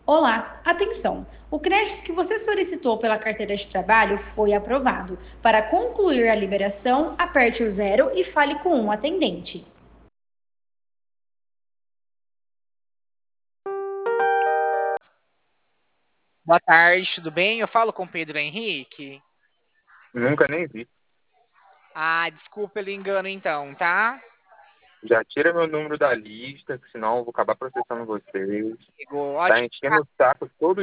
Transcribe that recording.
Olá, atenção! O crédito que você solicitou pela carteira de trabalho foi aprovado. Para concluir a liberação, aperte o zero e fale com um atendente. Boa tarde, tudo bem? Eu falo com o Pedro Henrique. Nunca nem vi. Ah, desculpa pelo engano então, tá? Já tira meu número da lista, que senão eu vou acabar processando vocês. Igual, Tá ótimo. enchendo o saco todo